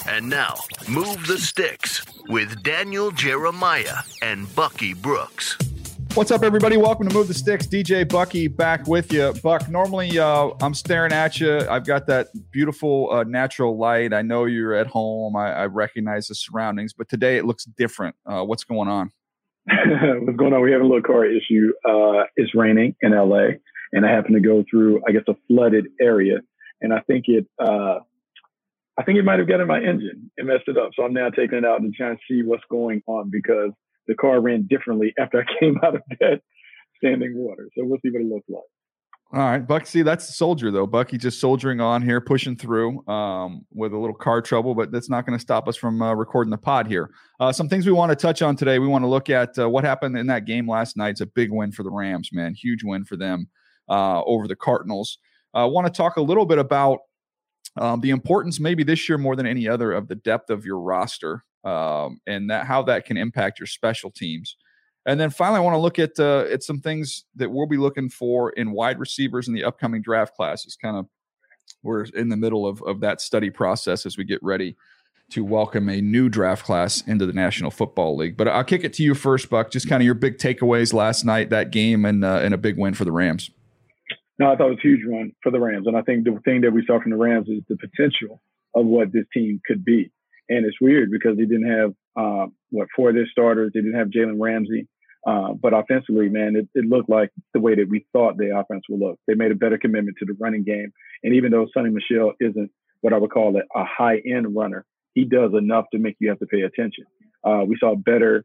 And now, Move the Sticks with Daniel Jeremiah and Bucky Brooks. What's up, everybody? Welcome to Move the Sticks. DJ Bucky back with you. Buck, normally I'm staring at you. I've got that beautiful natural light. I know you're at home. I recognize the surroundings, but today it looks different. What's going on? What's going on? We have a little car issue. It's raining in LA, and I happen to go through, I guess, a flooded area, and I think it might have got in my engine and messed it up. So I'm now taking it out and trying to see what's going on because the car ran differently after I came out of that standing water. So we'll see what it looks like. All right, Buck. See, that's the soldier, though. Bucky just soldiering on here, pushing through with a little car trouble, but that's not going to stop us from recording the pod here. Some things we want to touch on today. We want to look at what happened in that game last night. It's a big win for the Rams, man. Huge win for them over the Cardinals. I want to talk a little bit about the importance, maybe this year more than any other, of the depth of your roster and how that can impact your special teams. And then finally, I want to look at some things that we'll be looking for in wide receivers in the upcoming draft classes. We're in the middle of that study process as we get ready to welcome a new draft class into the National Football League. But I'll kick it to you first, Buck. Just kind of your big takeaways last night, that game, and a big win for the Rams. No, I thought it was a huge run for the Rams. And I think the thing that we saw from the Rams is the potential of what this team could be. And it's weird because they didn't have, four of their starters. They didn't have Jalen Ramsey. But offensively, man, it looked like the way that we thought the offense would look. They made a better commitment to the running game. And even though Sonny Michel isn't what I would call a high-end runner, he does enough to make you have to pay attention. We saw better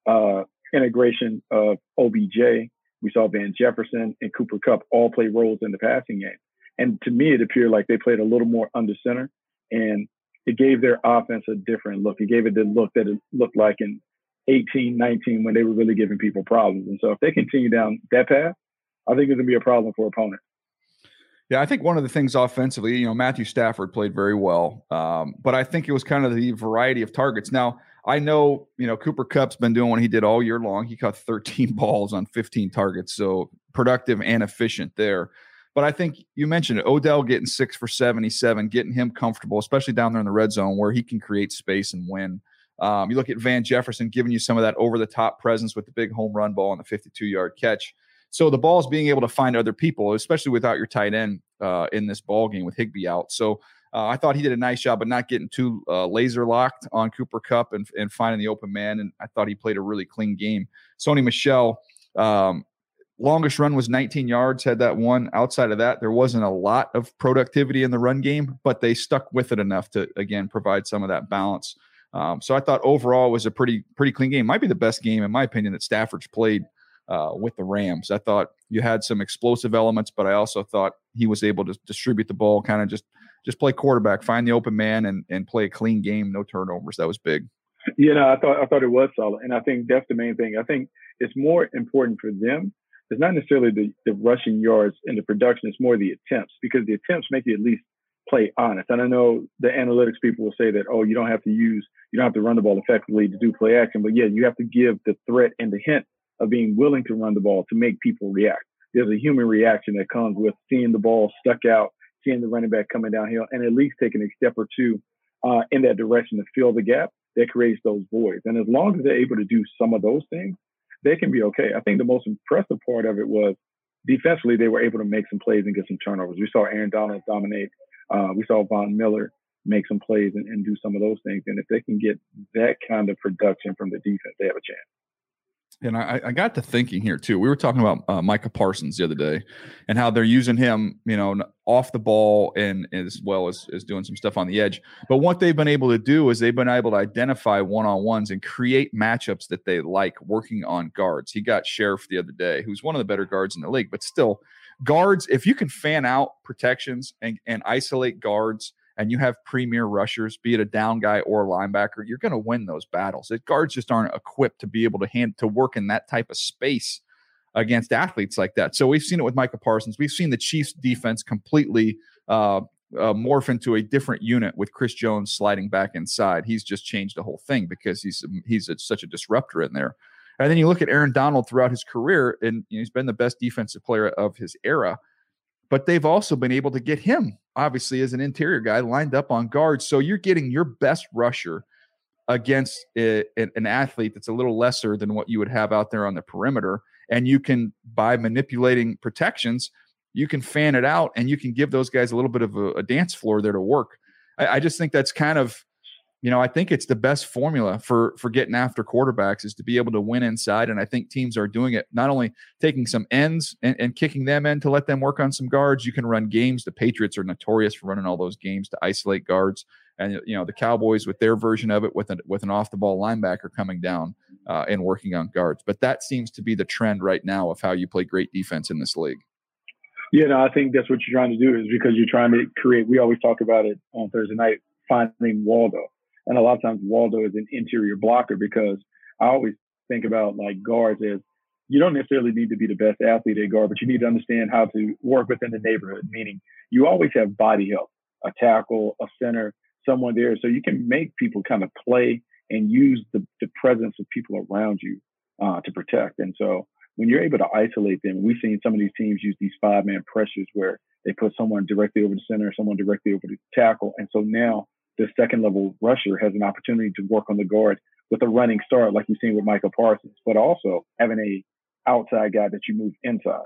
integration of OBJ. We saw Van Jefferson and Cooper Kupp all play roles in the passing game. And to me, it appeared like they played a little more under center, and it gave their offense a different look. It gave it the look that it looked like in 18, 19 when they were really giving people problems. And so if they continue down that path, I think it's going to be a problem for opponents. Yeah, I think one of the things offensively, Matthew Stafford played very well, but I think it was kind of the variety of targets. Now, I know, Cooper Kupp's been doing what he did all year long. He caught 13 balls on 15 targets, so productive and efficient there. But I think you mentioned it, Odell getting 6 for 77, getting him comfortable, especially down there in the red zone where he can create space and win. You look at Van Jefferson giving you some of that over-the-top presence with the big home run ball and the 52-yard catch. So the ball is being able to find other people, especially without your tight end in this ball game with Higbee out. So I thought he did a nice job of not getting too laser locked on Cooper Kupp and finding the open man. And I thought he played a really clean game. Sonny Michel, longest run was 19 yards, had that one. Outside of that, there wasn't a lot of productivity in the run game, but they stuck with it enough to, again, provide some of that balance. So I thought overall it was a pretty clean game. Might be the best game, in my opinion, that Stafford's played with the Rams. I thought you had some explosive elements, but I also thought he was able to distribute the ball, kind of just play quarterback, find the open man, and play a clean game, no turnovers. That was big. I thought it was solid, and I think that's the main thing. I think it's more important for them. It's not necessarily the rushing yards and the production. It's more the attempts, because the attempts make you at least play honest. And I know the analytics people will say that, you don't have to run the ball effectively to do play action, but yeah, you have to give the threat and the hint of being willing to run the ball to make people react. There's a human reaction that comes with seeing the ball stuck out, seeing the running back coming downhill, and at least taking a step or two in that direction to fill the gap that creates those voids. And as long as they're able to do some of those things, they can be okay. I think the most impressive part of it was defensively, they were able to make some plays and get some turnovers. We saw Aaron Donald dominate. We saw Von Miller make some plays and do some of those things. And if they can get that kind of production from the defense, they have a chance. And I got to thinking here too. We were talking about Micah Parsons the other day, and how they're using him, off the ball and as well as doing some stuff on the edge. But what they've been able to do is they've been able to identify one-on-ones and create matchups that they like working on guards. He got Sheriff the other day, who's one of the better guards in the league, but still, guards, if you can fan out protections and isolate guards, and you have premier rushers, be it a down guy or a linebacker, you're going to win those battles. Guards just aren't equipped to be able to work in that type of space against athletes like that. So we've seen it with Micah Parsons. We've seen the Chiefs defense completely morph into a different unit with Chris Jones sliding back inside. He's just changed the whole thing because he's such a disruptor in there. And then you look at Aaron Donald throughout his career, and he's been the best defensive player of his era. But they've also been able to get him obviously is an interior guy lined up on guard. So you're getting your best rusher against an athlete that's a little lesser than what you would have out there on the perimeter. And you can, by manipulating protections, you can fan it out and you can give those guys a little bit of a dance floor there to work. I just think that's kind of, I think it's the best formula for getting after quarterbacks is to be able to win inside. And I think teams are doing it, not only taking some ends and kicking them in to let them work on some guards. You can run games. The Patriots are notorious for running all those games to isolate guards. And, the Cowboys with their version of it with an off the ball linebacker coming down and working on guards. But that seems to be the trend right now of how you play great defense in this league. Yeah, no, I think that's what you're trying to do is because you're trying to create, we always talk about it on Thursday night, finding Waldo. And a lot of times Waldo is an interior blocker because I always think about like guards as you don't necessarily need to be the best athlete at guard, but you need to understand how to work within the neighborhood, meaning you always have body help, a tackle, a center, someone there. So you can make people kind of play and use the presence of people around you to protect. And so when you're able to isolate them, we've seen some of these teams use these 5-man pressures where they put someone directly over the center, someone directly over the tackle. And so now the second level rusher has an opportunity to work on the guard with a running start, like you've seen with Micah Parsons, but also having a outside guy that you move inside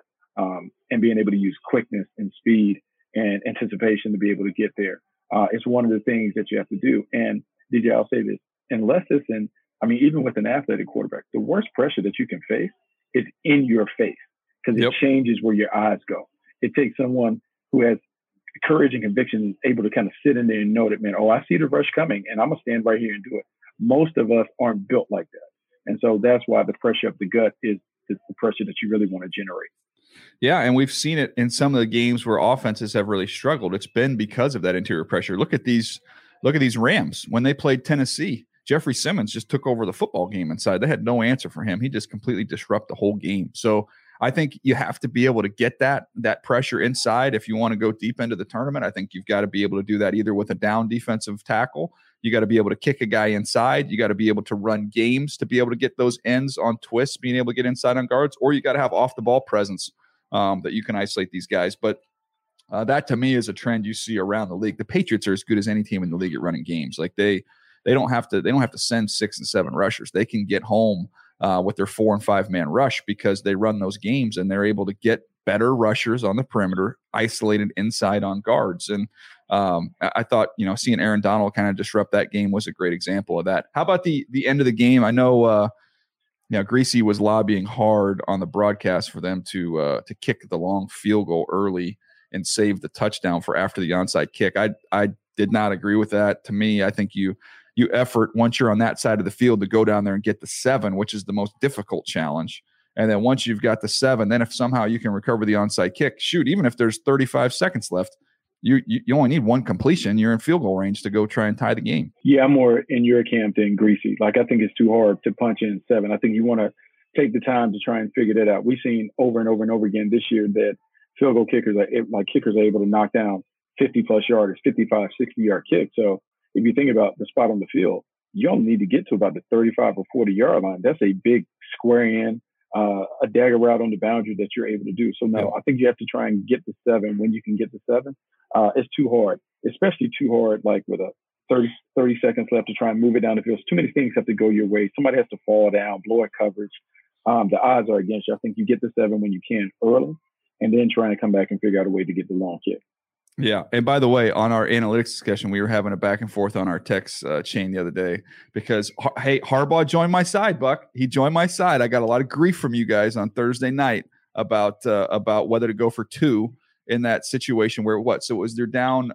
and being able to use quickness and speed and anticipation to be able to get there. It's one of the things that you have to do. And DJ, I'll say this, unless it's even with an athletic quarterback, the worst pressure that you can face is in your face because it changes where your eyes go. It takes someone who has courage and conviction is able to kind of sit in there and know that, man, I see the rush coming and I'm going to stand right here and do it. Most of us aren't built like that. And so that's why the pressure up the gut is the pressure that you really want to generate. Yeah, and we've seen it in some of the games where offenses have really struggled. It's been because of that interior pressure. Look at these Rams. When they played Tennessee, Jeffrey Simmons just took over the football game inside. They had no answer for him. He just completely disrupted the whole game. So I think you have to be able to get that pressure inside if you want to go deep into the tournament. I think you've got to be able to do that either with a down defensive tackle. You got to be able to kick a guy inside. You got to be able to run games to be able to get those ends on twists, being able to get inside on guards, or you got to have off the ball presence that you can isolate these guys. But that to me is a trend you see around the league. The Patriots are as good as any team in the league at running games. Like they don't have to send 6 and 7 rushers. They can get home with their 4 and 5 man rush because they run those games and they're able to get better rushers on the perimeter, isolated inside on guards. And I thought, seeing Aaron Donald kind of disrupt that game was a great example of that. How about the end of the game? I know, Greasy was lobbying hard on the broadcast for them to kick the long field goal early and save the touchdown for after the onside kick. I did not agree with that. To me, I think you effort once you're on that side of the field to go down there and get the 7, which is the most difficult challenge. And then once you've got the 7, then if somehow you can recover the onside kick, shoot, even if there's 35 seconds left, you only need one completion. You're in field goal range to go try and tie the game. Yeah, I'm more in your camp than Greasy. Like, I think it's too hard to punch in 7. I think you want to take the time to try and figure that out. We've seen over and over and over again this year that field goal kickers are able to knock down 50-plus yarders, 55, 60-yard kicks. So if you think about the spot on the field, you only need to get to about the 35 or 40-yard line. That's a big square in, a dagger route on the boundary that you're able to do. So, no, I think you have to try and get the 7 when you can get the 7. It's too hard, especially too hard, like with a 30 seconds left to try and move it down the field. Too many things have to go your way. Somebody has to fall down, blow a coverage. The odds are against you. I think you get the 7 when you can early and then trying to come back and figure out a way to get the long kick. Yeah. And by the way, on our analytics discussion, we were having a back and forth on our text chain the other day because, hey, Harbaugh joined my side, Buck. He joined my side. I got a lot of grief from you guys on Thursday night about whether to go for 2 in that situation where what? So it was they're down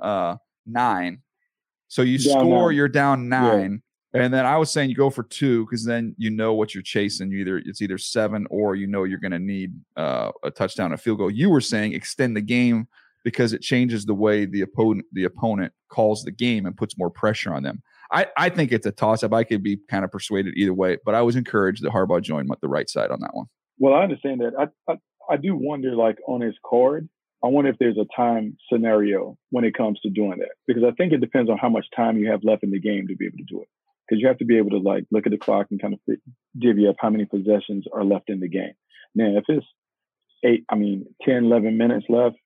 9. So you score, you're down 9. Yeah. And then I was saying you go for 2 because then you know what you're chasing. It's either 7 or you're going to need a touchdown, a field goal. You were saying extend the game because it changes the way the opponent calls the game and puts more pressure on them. I think it's a toss-up. I could be kind of persuaded either way, but I was encouraged that Harbaugh joined the right side on that one. Well, I understand that. I do wonder, like, on his card, I wonder if there's a time scenario when it comes to doing that, because I think it depends on how much time you have left in the game to be able to do it. Because you have to be able to, like, look at the clock and kind of divvy up how many possessions are left in the game. Now, if it's 10, 11 minutes left,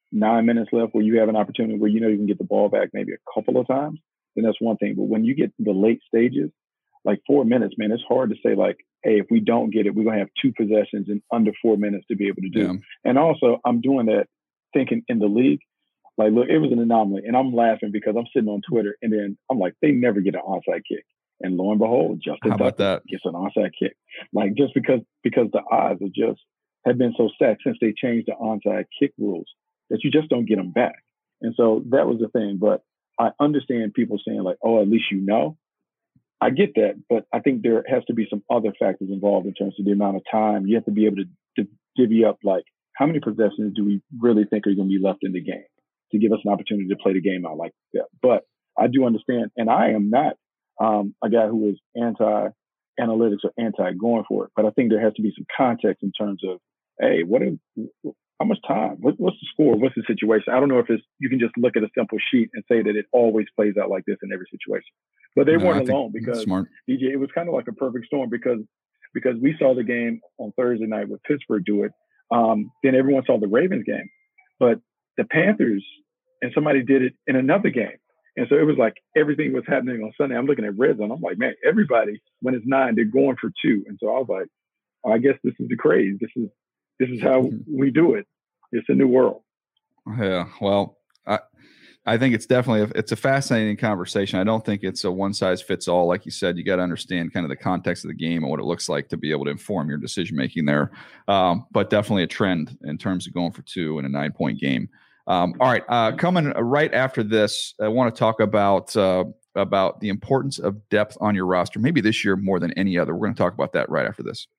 9 minutes left where you have an opportunity where you know you can get the ball back maybe a couple of times, then that's one thing. But when you get to the late stages, like 4 minutes, man, it's hard to say like, hey, if we don't get it, we're gonna have 2 possessions in under 4 minutes to be able to do. Yeah. And also, I'm doing that thinking in the league, like, look, it was an anomaly, and I'm laughing because I'm sitting on Twitter, and then I'm like, they never get an onside kick, and lo and behold, Justin Tucker gets an onside kick, like just because the odds are just have been so stacked since they changed the onside kick rules that you just don't get them back. And so that was the thing. But I understand people saying like, oh, at least you know. I get that, but I think there has to be some other factors involved in terms of the amount of time. You have to be able to divvy up like how many possessions do we really think are going to be left in the game to give us an opportunity to play the game out like that. But I do understand, and I am not a guy who is anti-analytics or anti-going for it, but I think there has to be some context in terms of, hey, how much time? What's the score? What's the situation? I don't know if you can just look at a simple sheet and say that it always plays out like this in every situation. But they weren't alone because DJ, it was kind of like a perfect storm because we saw the game on Thursday night with Pittsburgh do it. Then everyone saw the Ravens game, but the Panthers and somebody did it in another game. And so it was like everything was happening on Sunday. I'm looking at red zone. I'm like, man, everybody, when it's 9, they're going for 2. And so I was like, oh, I guess this is the craze. This is how we do it. It's a new world. Yeah. Well, I think it's definitely it's a fascinating conversation. I don't think it's a one size fits all. Like you said, you got to understand kind of the context of the game and what it looks like to be able to inform your decision making there. But definitely a trend in terms of going for 2 in a 9-point game. All right, coming right after this, I want to talk about the importance of depth on your roster. Maybe this year more than any other. We're going to talk about that right after this.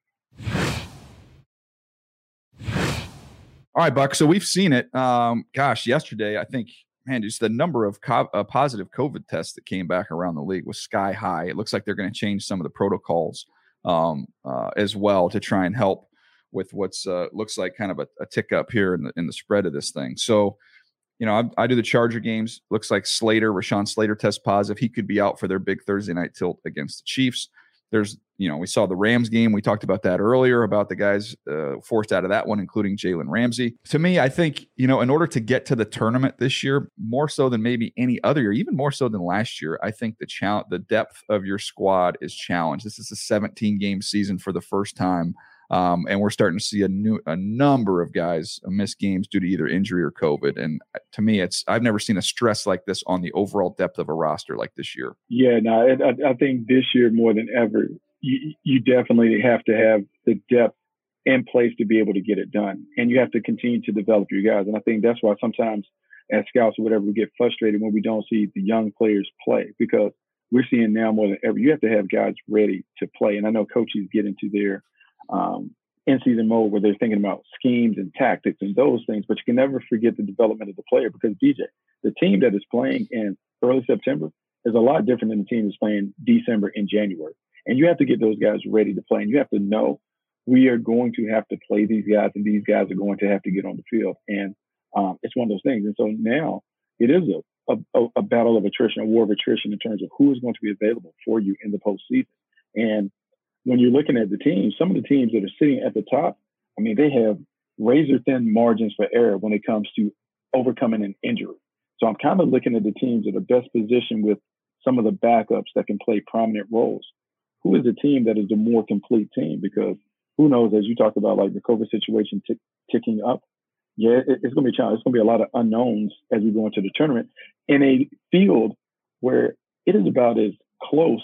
All right, Buck. So we've seen it. Yesterday, I think, man, just the number of positive COVID tests that came back around the league was sky high. It looks like they're going to change some of the protocols as well to try and help with what's looks like kind of a tick up here in the spread of this thing. So, you know, I do the Charger games. Looks like Rashawn Slater tests positive. He could be out for their big Thursday night tilt against the Chiefs. We saw the Rams game. We talked about that earlier, about the guys forced out of that one, including Jalen Ramsey. To me, I think, in order to get to the tournament this year, more so than maybe any other year, even more so than last year, I think the depth of your squad is challenged. This is a 17-game season for the first time. And we're starting to see a number of guys miss games due to either injury or COVID. And to me, I've never seen a stress like this on the overall depth of a roster like this year. Yeah, no, I think this year more than ever, you definitely have to have the depth in place to be able to get it done. And you have to continue to develop your guys. And I think that's why sometimes as scouts or whatever, we get frustrated when we don't see the young players play, because we're seeing now more than ever, you have to have guys ready to play. And I know coaches get into their in-season mode where they're thinking about schemes and tactics and those things, but you can never forget the development of the player, because DJ, the team that is playing in early September is a lot different than the team that's playing December and January. And you have to get those guys ready to play. And you have to know we are going to have to play these guys, and these guys are going to have to get on the field. And it's one of those things. And so now it is a battle of attrition, a war of attrition in terms of who is going to be available for you in the postseason. And when you're looking at the teams, some of the teams that are sitting at the top, I mean, they have razor-thin margins for error when it comes to overcoming an injury. So I'm kind of looking at the teams that are best positioned with some of the backups that can play prominent roles. Who is the team that is the more complete team? Because who knows, as you talked about, like the COVID situation ticking up, it's going to be a challenge. It's going to be a lot of unknowns as we go into the tournament in a field where it is about as close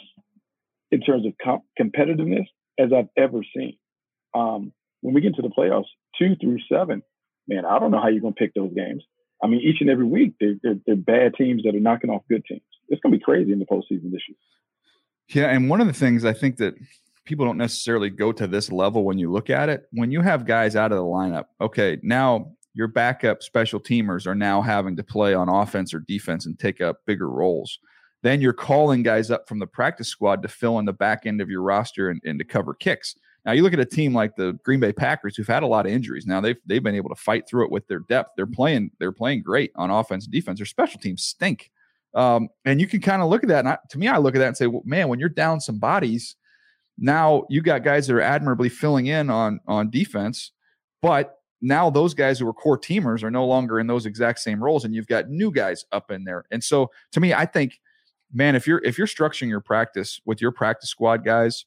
in terms of competitiveness as I've ever seen. When we get into the playoffs, 2 through 7, man, I don't know how you're going to pick those games. I mean, each and every week, they're bad teams that are knocking off good teams. It's going to be crazy in the postseason this year. Yeah, and one of the things I think that people don't necessarily go to this level when you look at it, when you have guys out of the lineup, okay, now your backup special teamers are now having to play on offense or defense and take up bigger roles. Then you're calling guys up from the practice squad to fill in the back end of your roster and to cover kicks. Now you look at a team like the Green Bay Packers, who've had a lot of injuries. Now they've been able to fight through it with their depth. They're playing great on offense and defense. Their special teams stink. And you can kind of look at that. And to me, I look at that and say, well, man, when you're down some bodies, now you got guys that are admirably filling in on defense, but now those guys who were core teamers are no longer in those exact same roles, and you've got new guys up in there. And so to me, I think, man, if you're structuring your practice with your practice squad guys,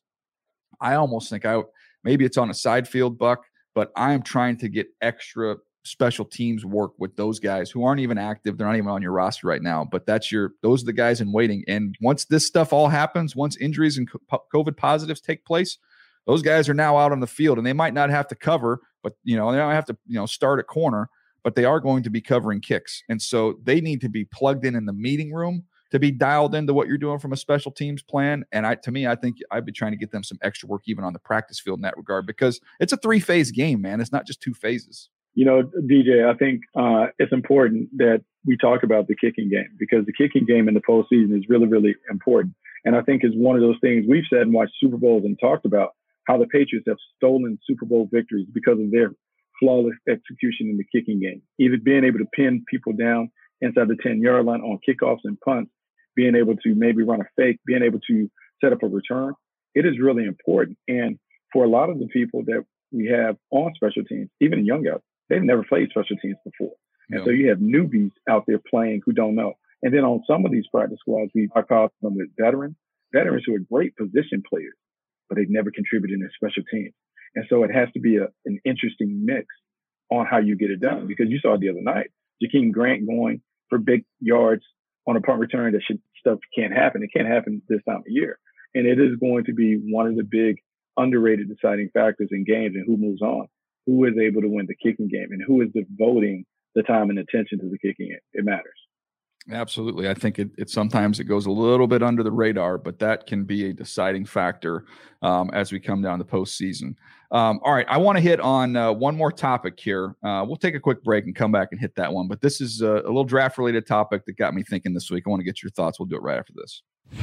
I almost think maybe it's on a side field, Buck, but I am trying to get extra special teams work with those guys who aren't even active. They're not even on your roster right now, but those are the guys in waiting. And once this stuff all happens, once injuries and COVID positives take place, those guys are now out on the field, and they might not have to cover, but they don't have to, start at corner, but they are going to be covering kicks. And so they need to be plugged in the meeting room to be dialed into what you're doing from a special teams plan. And I think I'd be trying to get them some extra work even on the practice field in that regard, because it's a 3-phase game, man. It's not just 2 phases. DJ, I think it's important that we talk about the kicking game, because the kicking game in the postseason is really, really important. And I think it's one of those things we've said and watched Super Bowls and talked about how the Patriots have stolen Super Bowl victories because of their flawless execution in the kicking game, either being able to pin people down inside the 10-yard line on kickoffs and punts, being able to maybe run a fake, being able to set up a return. It is really important. And for a lot of the people that we have on special teams, even young guys, they've never played special teams before. And so you have newbies out there playing who don't know. And then on some of these practice squads, I call them with veterans who are great position players, but they've never contributed in their special teams. And so it has to be an interesting mix on how you get it done, because you saw the other night, Jakeem Grant going for big yards on a punt return. Stuff can't happen. It can't happen this time of year. And it is going to be one of the big underrated deciding factors in games and who moves on, who is able to win the kicking game, and who is devoting the time and attention to the kicking game. It matters. Absolutely. I think it sometimes it goes a little bit under the radar, but that can be a deciding factor as we come down the postseason. All right. I want to hit on one more topic here. We'll take a quick break and come back and hit that one. But this is a little draft related topic that got me thinking this week. I want to get your thoughts. We'll do it right after this.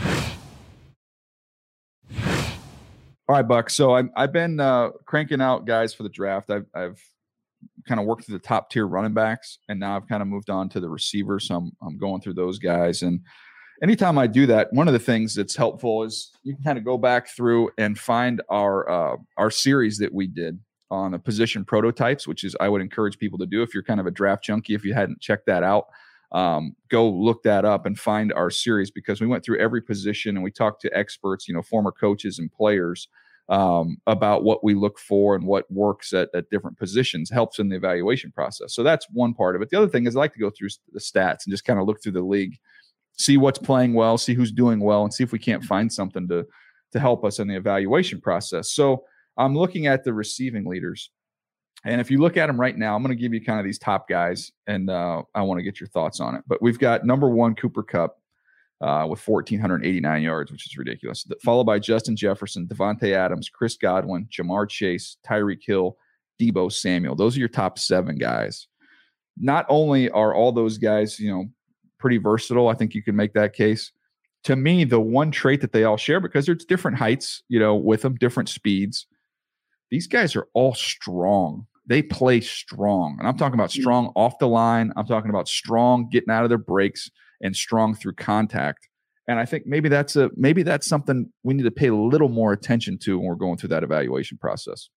All right, Buck. So I've been cranking out guys for the draft. I've kind of worked through the top tier running backs, and now I've kind of moved on to the receivers. So I'm going through those guys. And anytime I do that, one of the things that's helpful is you can kind of go back through and find our series that we did on the position prototypes, which is I would encourage people to do if you're kind of a draft junkie. If you hadn't checked that out, go look that up and find our series, because we went through every position and we talked to experts, former coaches and players about what we look for and what works at different positions, helps in the evaluation process. So that's one part of it. The other thing is I like to go through the stats and just kind of look through the league, see what's playing well, see who's doing well, and see if we can't find something to help us in the evaluation process. So I'm looking at the receiving leaders. And if you look at them right now, I'm going to give you kind of these top guys, and I want to get your thoughts on it. But we've got number 1, Cooper Kupp, with 1,489 yards, which is ridiculous. Followed by Justin Jefferson, Devontae Adams, Chris Godwin, Jamar Chase, Tyreek Hill, Deebo Samuel. Those are your top 7 guys. Not only are all those guys, pretty versatile, I think you can make that case. To me, the one trait that they all share, because there's different heights, with them, different speeds, these guys are all strong. They play strong. And I'm talking about strong off the line. I'm talking about strong getting out of their breaks and strong through contact. And I think maybe that's something we need to pay a little more attention to when we're going through that evaluation process.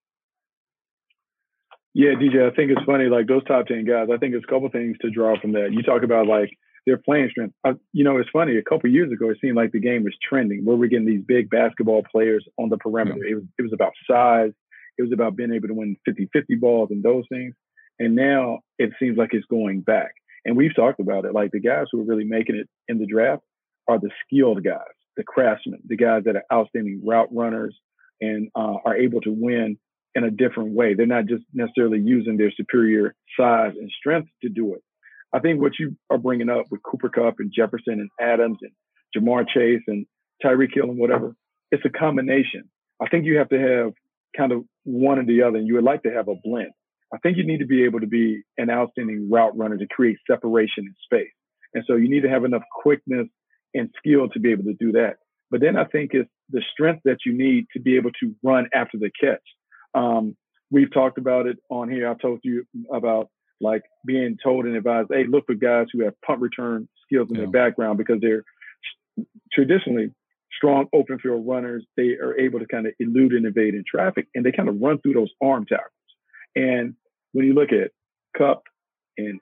Yeah, DJ, I think it's funny, like those top 10 guys, I think there's a couple things to draw from that. You talk about like their playing strength. It's funny, a couple of years ago, it seemed like the game was trending where we're getting these big basketball players on the perimeter. Yeah. It was about size. It was about being able to win 50-50 balls and those things. And now it seems like it's going back. And we've talked about it. Like the guys who are really making it in the draft are the skilled guys, the craftsmen, the guys that are outstanding route runners and are able to win in a different way. They're not just necessarily using their superior size and strength to do it. I think what you are bringing up with Cooper Kupp and Jefferson and Adams and Jamar Chase and Tyreek Hill and whatever, it's a combination. I think you have to have kind of one or the other, and you would like to have a blend. I think you need to be able to be an outstanding route runner to create separation in space. And so you need to have enough quickness and skill to be able to do that. But then I think it's the strength that you need to be able to run after the catch. We've talked about it on here. I've told you about like being told and advised, hey, look for guys who have punt return skills in their background, because they're traditionally strong open field runners. They are able to kind of elude and evade in traffic, and they kind of run through those arm tackles. And when you look at Kupp and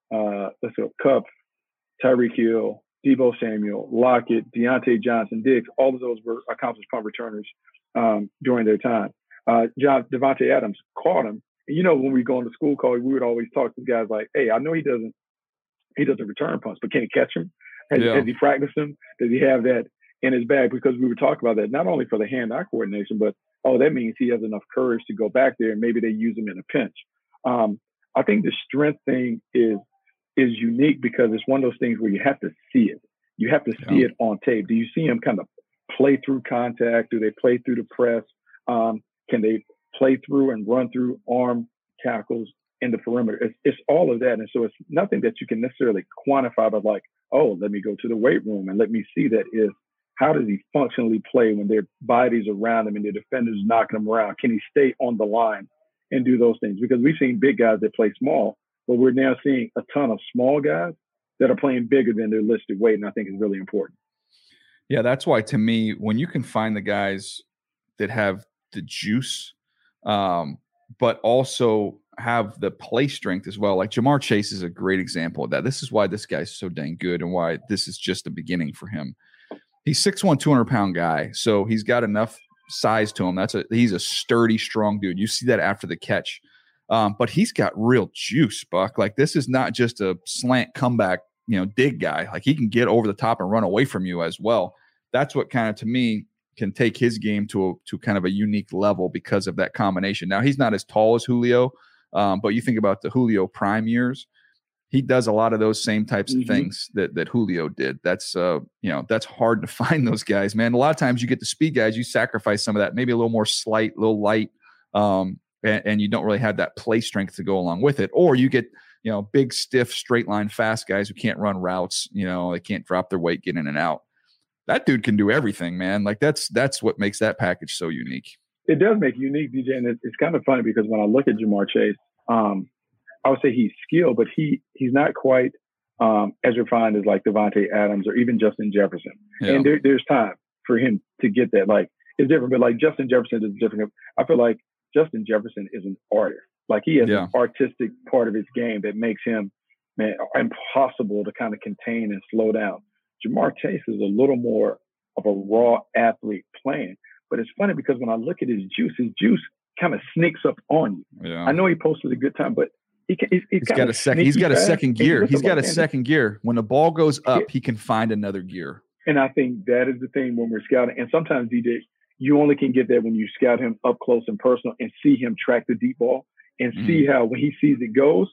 Kupp, Tyreek Hill, Deebo Samuel, Lockett, Deontay Johnson, Diggs, all of those were accomplished punt returners during their time. Devontae Adams caught him. And, when we go on the school call, we would always talk to guys like, hey, I know he doesn't return punts, but can he catch him? Has he practiced them? Does he have that in his bag? Because we were talking about that, not only for the hand-eye coordination, but, that means he has enough courage to go back there and maybe they use him in a pinch. I think the strength thing is unique because it's one of those things where you have to see it. You have to see it on tape. Do you see him kind of play through contact? Do they play through the press? Can they play through and run through arm tackles in the perimeter? It's all of that. And so it's nothing that you can necessarily quantify, but like, oh, let me go to the weight room and let me see that is how does he functionally play when their bodies around him and their defenders knocking him around? Can he stay on the line and do those things? Because we've seen big guys that play small, but we're now seeing a ton of small guys that are playing bigger than their listed weight, and I think is really important. Yeah, that's why to me, when you can find the guys that have the juice, but also have the play strength as well. Like Ja'Marr Chase is a great example of that. This is why this guy's so dang good and why this is just the beginning for him. He's 6'1", 200-pound guy, so he's got enough size to him. He's a sturdy, strong dude. You see that after the catch. But he's got real juice, Buck. Like this is not just a slant comeback, dig guy. Like he can get over the top and run away from you as well. That's what kind of, to me, can take his game to kind of a unique level because of that combination. Now, he's not as tall as Julio, but you think about the Julio prime years, he does a lot of those same types of things that Julio did. That's that's hard to find those guys, man. A lot of times you get the speed guys, you sacrifice some of that, maybe a little more slight, a little light, and you don't really have that play strength to go along with it. Or you get, big, stiff, straight line, fast guys who can't run routes. They can't drop their weight, get in and out. That dude can do everything, man. Like that's what makes that package so unique. It does make it unique, DJ. And it's kind of funny because when I look at Ja'Marr Chase, I would say he's skilled, but he's not quite as refined as like Devontae Adams or even Justin Jefferson. Yeah. And there's time for him to get that. Like it's different, but like Justin Jefferson is different. I feel like Justin Jefferson is an artist. Like he has an artistic part of his game that makes him, impossible to kind of contain and slow down. Ja'Marr Chase is a little more of a raw athlete playing. But it's funny because when I look at his juice kind of sneaks up on you. Yeah. I know he posted a good time, but he's got a second. He's got a second gear. He's got a second gear. When the ball goes up, he can find another gear. And I think that is the thing when we're scouting. And sometimes, DJ, you only can get that when you scout him up close and personal and see him track the deep ball and see how when he sees it goes,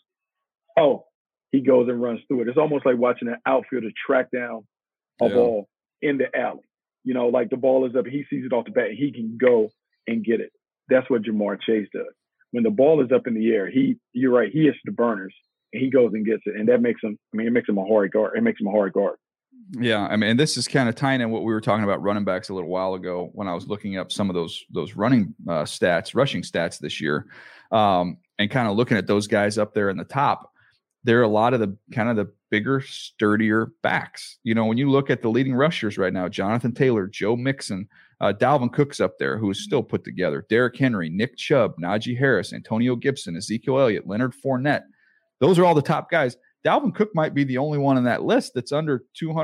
he goes and runs through it. It's almost like watching an outfielder track down a ball in the alley. Like the ball is up, he sees it off the bat, he can go and get it. That's what Ja'Marr Chase does. When the ball is up in the air, you're right, he hits the burners and he goes and gets it. And that makes him, it makes him a hard guard. It makes him a hard guard. Yeah. And this is kind of tying in what we were talking about running backs a little while ago when I was looking up some of those running stats, rushing stats this year, and kind of looking at those guys up there in the top. There are a lot of the kind of the bigger, sturdier backs. When you look at the leading rushers right now, Jonathan Taylor, Joe Mixon, Dalvin Cook's up there, who is still put together. Derrick Henry, Nick Chubb, Najee Harris, Antonio Gibson, Ezekiel Elliott, Leonard Fournette. Those are all the top guys. Dalvin Cook might be the only one in that list that's under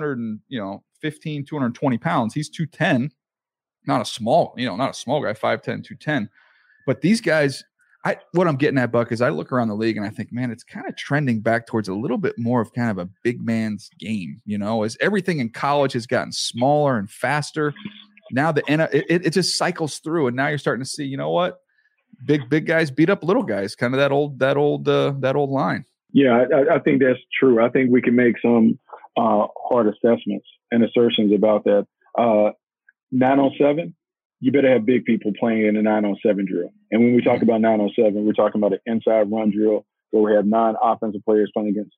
215, 220 pounds. He's 210, not a small guy, 5'10", 210. But these guys, what I'm getting at, Buck, is I look around the league and I think, man, it's kind of trending back towards a little bit more of kind of a big man's game, as everything in college has gotten smaller and faster. Now it just cycles through, and now you're starting to see, you know what, big guys beat up little guys, kind of that old line. Yeah, I think that's true. I think we can make some hard assessments and assertions about that. 9-on-7, you better have big people playing in a 9-on-7 drill. And when we talk about 9-on-7, we're talking about an inside run drill where we have 9 defense players playing against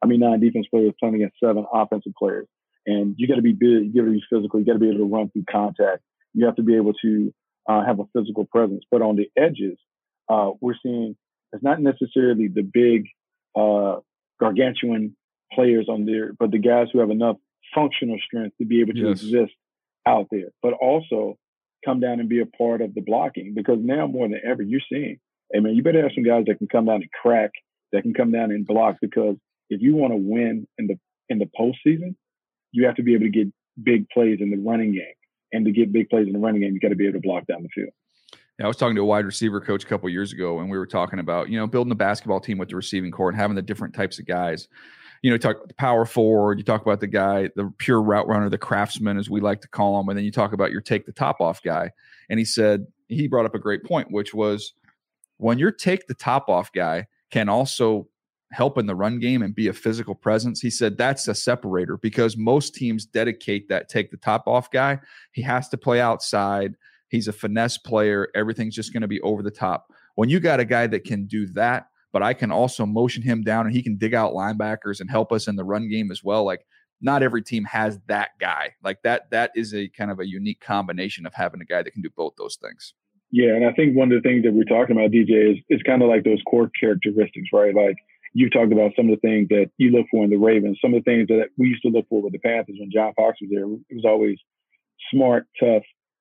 7 offensive players. And you got to be big, you got to be physical, you got to be able to run through contact. You have to be able to have a physical presence. But on the edges, we're seeing it's not necessarily the big gargantuan players on there, but the guys who have enough functional strength to be able to exist out there, but also come down and be a part of the blocking, because now more than ever, you're seeing Hey, man, you better have some guys that can come down and crack, that can come down and block, because if you want to win in the postseason, you have to be able to get big plays in the running game. And to get big plays in the running game, you got to be able to block down the field. Yeah, I was talking to a wide receiver coach a couple of years ago, and we were talking about, building a basketball team with the receiving core and having the different types of guys. You talk about the power forward, you talk about the guy, the pure route runner, the craftsman, as we like to call him, and then you talk about your take the top off guy. And he brought up a great point, which was when your take the top off guy can also help in the run game and be a physical presence. He said that's a separator, because most teams dedicate that take the top off guy. He has to play outside. He's a finesse player. Everything's just going to be over the top. When you got a guy that can do that, but I can also motion him down and he can dig out linebackers and help us in the run game as well. Like, not every team has that guy. Like that is a kind of a unique combination of having a guy that can do both those things. Yeah, and I think one of the things that we're talking about, DJ, is kind of like those core characteristics, right? Like, you talked about some of the things that you look for in the Ravens, some of the things that we used to look for with the Panthers when John Fox was there. It was always smart, tough,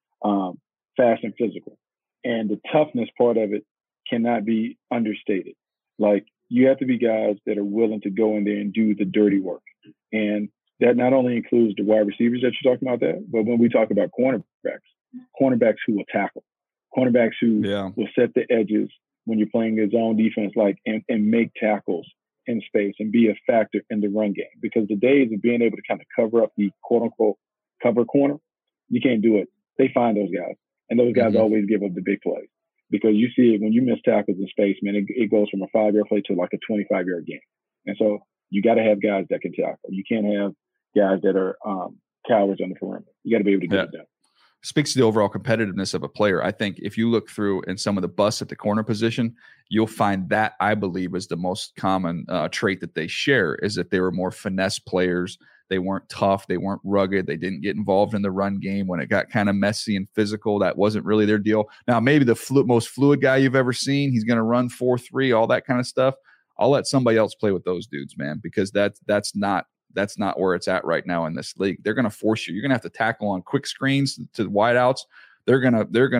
fast, and physical. And the toughness part of it cannot be understated. Like, you have to be guys that are willing to go in there and do the dirty work. And that not only includes the wide receivers that you're talking about that, but when we talk about cornerbacks who will tackle, cornerbacks who will set the edges when you're playing his own defense, and make tackles in space and be a factor in the run game. Because the days of being able to kind of cover up the quote unquote cover corner, you can't do it. They find those guys, and those guys always give up the big plays. Because you see it when you miss tackles in space, man, it goes from a 5-yard play to like a 25-yard game. And so you got to have guys that can tackle. You can't have guys that are cowards on the perimeter. You got to be able to get it done. Speaks to the overall competitiveness of a player. I think if you look through in some of the busts at the corner position, you'll find that, I believe, is the most common trait that they share, is that they were more finesse players. They weren't tough. They weren't rugged. They didn't get involved in the run game when it got kind of messy and physical. That wasn't really their deal. Now, maybe the most fluid guy you've ever seen, he's going to run 4.3, all that kind of stuff. I'll let somebody else play with those dudes, man, because that's not where it's at right now in this league. They're going to force you. You're going to have to tackle on quick screens to wideouts. They're going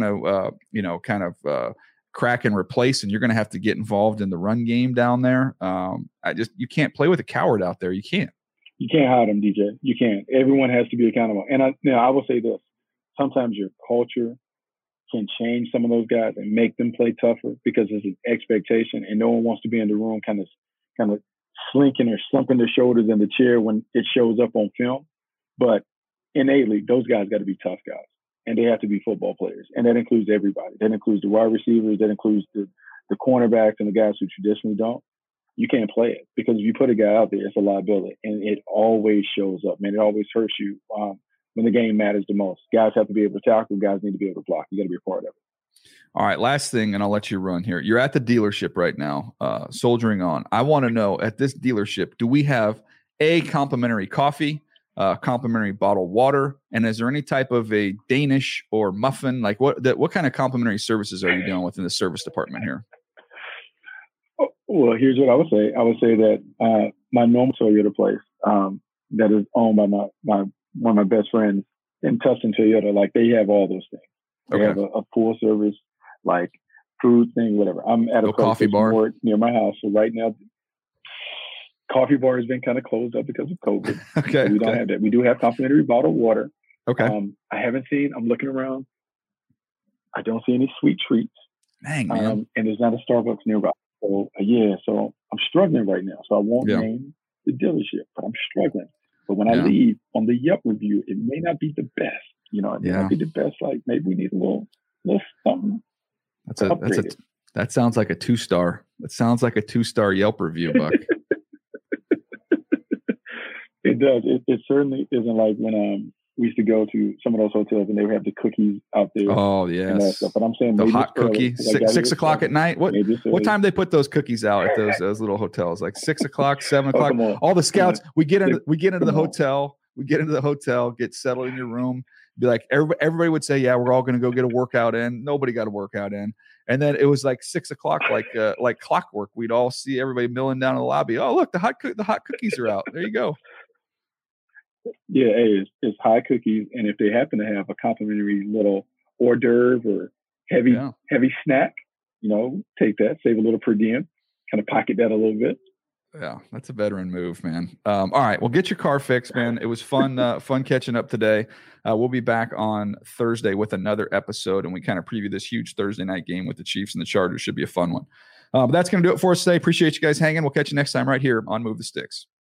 to kind of crack and replace, and you're going to have to get involved in the run game down there. You can't play with a coward out there. You can't. You can't hide them, DJ. You can't. Everyone has to be accountable. And I will say this: sometimes your culture can change some of those guys and make them play tougher because there's an expectation, and no one wants to be in the room kind of slinking or slumping their shoulders in the chair when it shows up on film. But innately, those guys got to be tough guys, and they have to be football players. And that includes everybody. That includes the wide receivers. That includes the cornerbacks and the guys who traditionally don't. You can't play it, because if you put a guy out there, it's a liability, and it always shows up, man. It always hurts you when the game matters the most. Guys have to be able to tackle. Guys need to be able to block. You got to be a part of it. All right, last thing, and I'll let you run here. You're at the dealership right now, soldiering on. I want to know, at this dealership, do we have a complimentary coffee, complimentary bottled water, and is there any type of a Danish or muffin? Like what kind of complimentary services are you dealing with in the service department here? Well, here's what I would say. I would say that my normal Toyota place that is owned by one of my best friends in Tustin Toyota, like, they have all those things. They have a full service, like, food thing, whatever. I'm at a coffee bar near my house. So right now, coffee bar has been kind of closed up because of COVID. Okay. So we don't have that. We do have complimentary bottled water. Okay. I'm looking around. I don't see any sweet treats. Dang, man. And there's not a Starbucks nearby. So, so I'm struggling right now. So I won't name the dealership, but I'm struggling. But when I leave on the Yelp review, it may not be the best. It may not be the best. Like, maybe we need a little something. That sounds like a 2-star. That sounds like a 2-star Yelp review, Buck. It does. It certainly isn't like when we used to go to some of those hotels and they would have the cookies out there. Oh, yes. But I'm saying the hot cookie, like 6 o'clock at night. What time do they put those cookies out at those little hotels? Like 6 o'clock, 7 o'clock. All the scouts. We get into the hotel. We get into the hotel. Get settled in your room. Be like, everybody would say, "Yeah, we're all going to go get a workout in." Nobody got a workout in. And then it was like 6 o'clock, like clockwork. We'd all see everybody milling down in the lobby. Oh, look, the hot cookies are out. There you go. Yeah, hey, it's high cookies, and if they happen to have a complimentary little hors d'oeuvre or heavy snack, take that, save a little per diem, kind of pocket that a little bit. Yeah, that's a veteran move, man. All right, well, get your car fixed, man. It was fun, fun catching up today. We'll be back on Thursday with another episode, and we kind of preview this huge Thursday night game with the Chiefs and the Chargers. Should be a fun one. But that's going to do it for us today. Appreciate you guys hanging. We'll catch you next time right here on Move the Sticks.